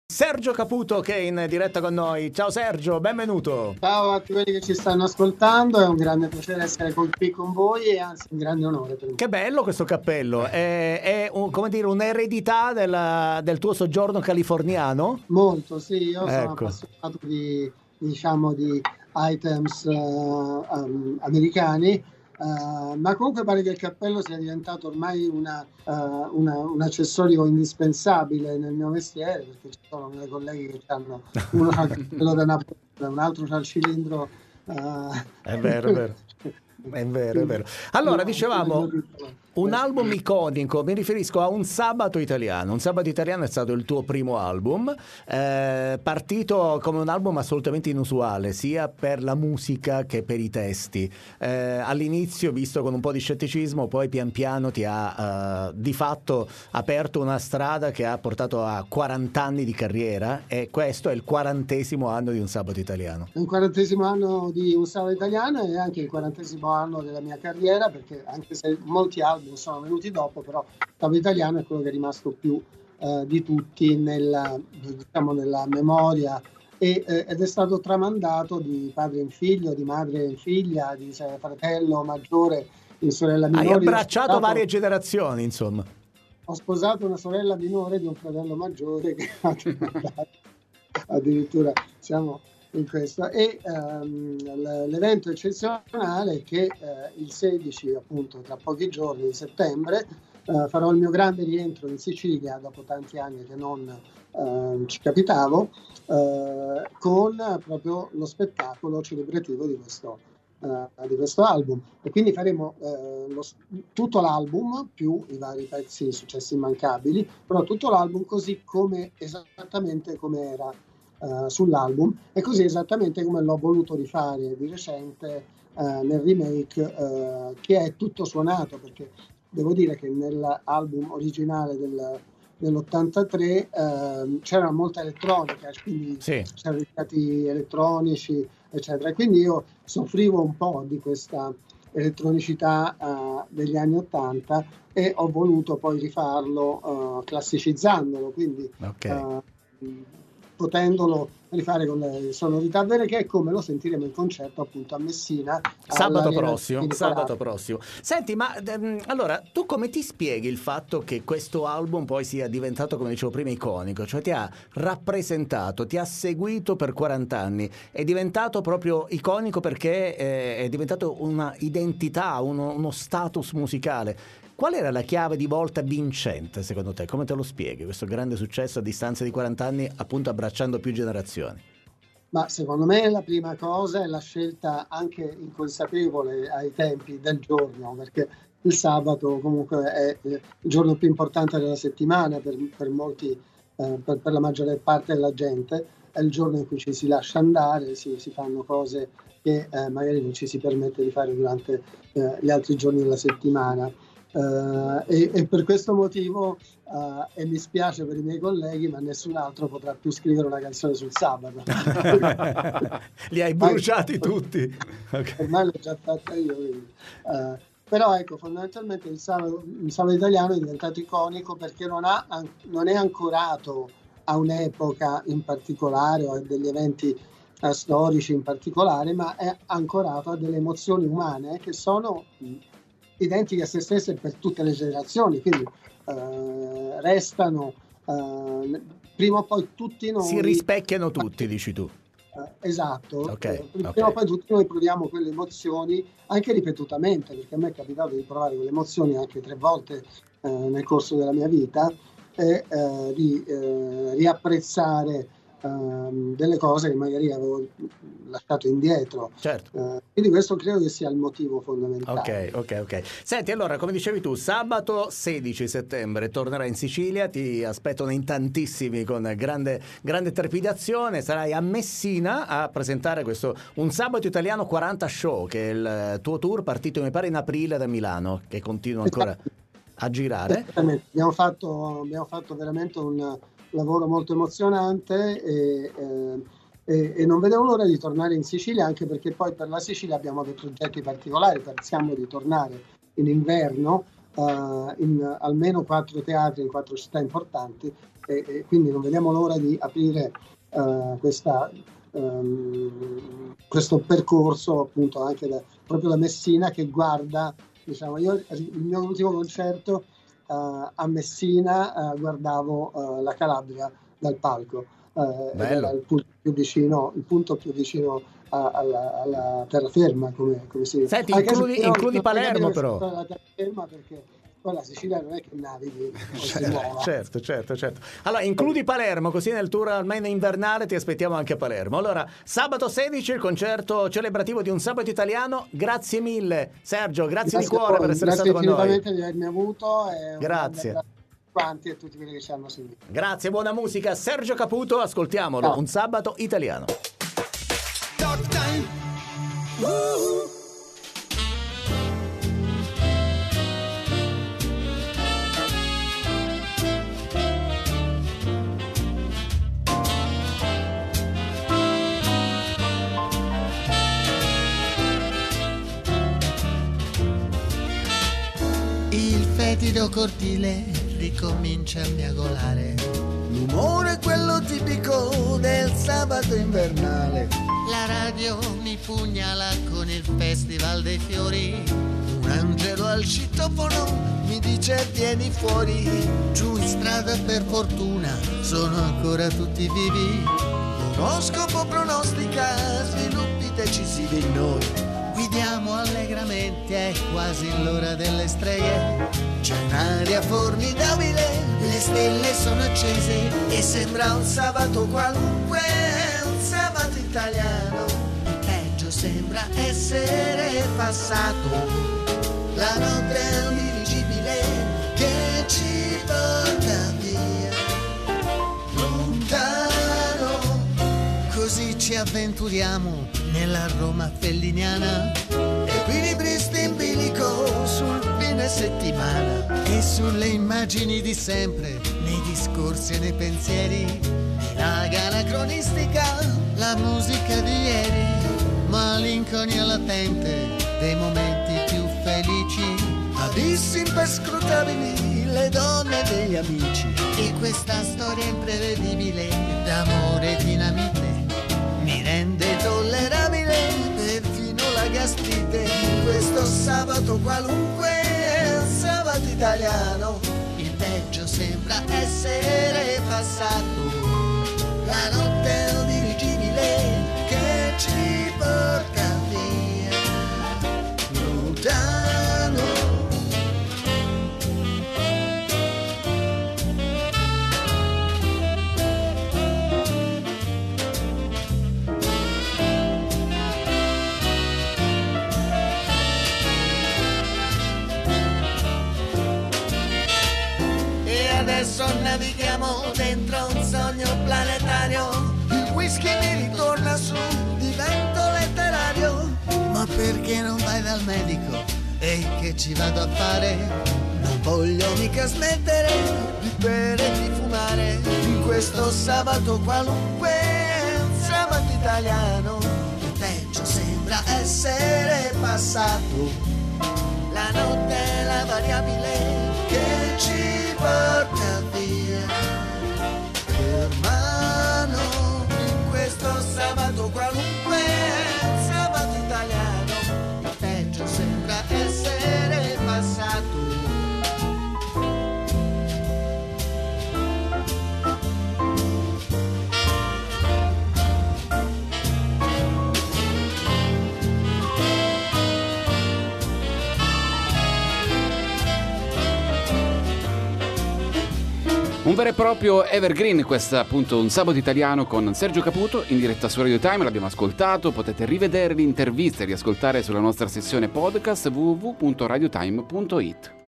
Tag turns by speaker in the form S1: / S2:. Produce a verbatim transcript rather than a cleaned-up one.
S1: Sergio Caputo che è in diretta con noi. Ciao Sergio, benvenuto.
S2: Ciao a tutti quelli che ci stanno ascoltando, è un grande piacere essere qui con voi e anzi un grande onore per me.
S1: Che bello questo cappello, è, è un, come dire, un'eredità della, del tuo soggiorno californiano?
S2: Molto, sì, io sono
S1: Ecco.
S2: appassionato di, diciamo, di items uh, um, americani. Uh, ma comunque pare che il cappello sia diventato ormai una, uh, una, un accessorio indispensabile nel mio mestiere, perché ci sono dei colleghi che hanno uno ha il cappello da Napoleone, un altro ha il cilindro. Uh...
S1: È vero, è vero. È vero, è vero. Allora, dicevamo, un album iconico, mi riferisco a Un sabato italiano. Un sabato italiano è stato il tuo primo album, eh, partito come un album assolutamente inusuale, sia per la musica che per i testi. Eh, all'inizio, visto con un po' di scetticismo, poi pian piano ti ha eh, di fatto aperto una strada che ha portato a quaranta anni di carriera, e questo è il quarantesimo anno di Un sabato italiano.
S2: Il quarantesimo anno di Un sabato italiano e anche il quarantesimo anno della mia carriera, perché anche se molti album sono venuti dopo, però Sabato italiano è quello che è rimasto più eh, di tutti nella, diciamo, nella memoria e, eh, ed è stato tramandato di padre in figlio, di madre in figlia, di fratello maggiore in sorella minore.
S1: Hai abbracciato sposato, varie generazioni, insomma.
S2: Ho sposato una sorella minore di un fratello maggiore che ha tramandato addirittura, siamo in questo, e um, l'evento eccezionale è che uh, il sedici, appunto tra pochi giorni, di settembre, uh, farò il mio grande rientro in Sicilia dopo tanti anni che non uh, ci capitavo, uh, con proprio lo spettacolo celebrativo di questo, uh, di questo album, e quindi faremo uh, lo, tutto l'album più i vari pezzi successi immancabili, però tutto l'album così come esattamente come era Uh, sull'album, e così esattamente come l'ho voluto rifare di recente uh, nel remake, uh, che è tutto suonato, perché devo dire che nell'album originale del, dell'ottantatré uh, c'era molta elettronica, quindi sì, c'erano i piatti elettronici eccetera, e quindi io soffrivo un po' di questa elettronicità uh, degli anni ottanta e ho voluto poi rifarlo uh, classicizzandolo, quindi okay. uh, potendolo rifare con le sonorità vere, che è come lo sentiremo in concerto appunto a Messina
S1: sabato prossimo, sabato prossimo. Senti, ma ehm, allora tu come ti spieghi il fatto che questo album poi sia diventato, come dicevo prima, iconico, cioè ti ha rappresentato, ti ha seguito per quaranta anni, è diventato proprio iconico perché eh, è diventato una identità, uno, uno status musicale. Qual era la chiave di volta vincente secondo te? Come te lo spieghi questo grande successo a distanza di quaranta anni, appunto abbracciando più generazioni?
S2: Ma secondo me la prima cosa è la scelta anche inconsapevole ai tempi del giorno, perché il sabato comunque è il giorno più importante della settimana per, per molti, eh, per, per la maggior parte della gente, è il giorno in cui ci si lascia andare, si, si fanno cose che eh, magari non ci si permette di fare durante eh, gli altri giorni della settimana. Uh, e, e per questo motivo uh, e mi spiace per i miei colleghi, ma nessun altro potrà più scrivere una canzone sul sabato.
S1: Li hai bruciati tutti.
S2: Okay. Ormai l'ho già fatta io, quindi. Uh, però ecco, fondamentalmente il sabato, il sabato italiano è diventato iconico perché non, ha, non è ancorato a un'epoca in particolare o a degli eventi uh, storici in particolare, ma è ancorato a delle emozioni umane che sono identiche a se stesse per tutte le generazioni, quindi uh, restano uh, prima o poi tutti noi
S1: si rispecchiano tutti, dici tu.
S2: Uh, esatto,
S1: okay,
S2: uh, prima
S1: okay.
S2: o poi tutti noi proviamo quelle emozioni anche ripetutamente, perché a me è capitato di provare quelle emozioni anche tre volte uh, nel corso della mia vita, e uh, di uh, riapprezzare uh, delle cose che magari avevo lasciato indietro.
S1: Certo.
S2: Uh, quindi questo credo che sia il motivo fondamentale.
S1: Ok, ok, ok. Senti, allora, come dicevi tu, sabato sedici settembre tornerai in Sicilia, ti aspettano in tantissimi con grande, grande trepidazione, sarai a Messina a presentare questo Un sabato italiano quaranta show, che è il tuo tour partito mi pare in aprile da Milano, che continua ancora a girare.
S2: Abbiamo fatto, abbiamo fatto veramente un lavoro molto emozionante e, eh, e, e non vedevo l'ora di tornare in Sicilia, anche perché poi per la Sicilia abbiamo dei progetti particolari. Pensiamo di tornare in inverno uh, in almeno quattro teatri in quattro città importanti, e, e quindi non vediamo l'ora di aprire uh, questa, um, questo percorso appunto anche da, proprio da Messina, che guarda, diciamo, io il mio ultimo concerto uh, a Messina uh, guardavo uh, la Calabria dal palco, uh, ed era il punto più vicino, il punto più vicino a, alla, alla terraferma, come, come si dice.
S1: Senti, includi, se, includi Palermo però.
S2: La terraferma, perché poi la Sicilia non è che navighi,
S1: certo, certo, certo, certo. Allora, includi Palermo, così nel tour almeno invernale ti aspettiamo anche a Palermo. Allora, sabato sedici, il concerto celebrativo di Un Sabato Italiano. Grazie mille, Sergio, grazie, grazie di cuore per essere stato con noi.
S2: Grazie infinitamente di avermi avuto. E
S1: grazie.
S2: Quanti e tutti quelli che ci hanno seguito.
S1: Grazie, buona musica. Sergio Caputo, ascoltiamolo. Ciao. Un Sabato Italiano. Talk time. Uh-huh.
S3: Il fetido cortile ricomincia a miagolare. L'umore è quello tipico del sabato invernale. La radio mi pugnala con il festival dei fiori. Un angelo al citofono mi dice vieni fuori. Giù in strada per fortuna sono ancora tutti vivi. L'oroscopo pronostica sviluppi decisivi in noi. Guidiamo allegramente, è quasi l'ora delle streghe. C'è un'aria formidabile, le stelle sono accese e sembra un sabato qualunque, un sabato italiano. Il peggio sembra essere passato, la notte è un dirigibile che ci porta via lontano. Così ci avventuriamo nella Roma felliniana, equilibristi in bilico sul fine settimana, e sulle immagini di sempre, nei discorsi e nei pensieri, nella anacronistica, la musica di ieri, malinconia latente dei momenti più felici, abissi imperscrutabili, le donne degli amici, e questa storia imprevedibile d'amore e dinamite mi rende tollerabile perfino la gastrite. Questo sabato qualunque, un sabato italiano, il peggio sembra essere passato, la notte è un dirigibile che ci porta via lontano. Adesso navighiamo dentro un sogno planetario, il whisky mi ritorna su, divento letterario. Ma perché non vai dal medico? E che ci vado a fare? Non voglio mica smettere di bere e di fumare. In questo sabato qualunque, un sabato italiano, il peggio sembra essere passato, la notte è la variabile che ci porta via per mano. In questo sabato qualunque, sabato italiano, il peggio sembra essere passato.
S4: Un vero e proprio evergreen, questo è appunto Un Sabato Italiano con Sergio Caputo in diretta su Radio Time. L'abbiamo ascoltato, potete rivedere l'intervista e riascoltare sulla nostra sessione podcast w w w punto radiotime punto it.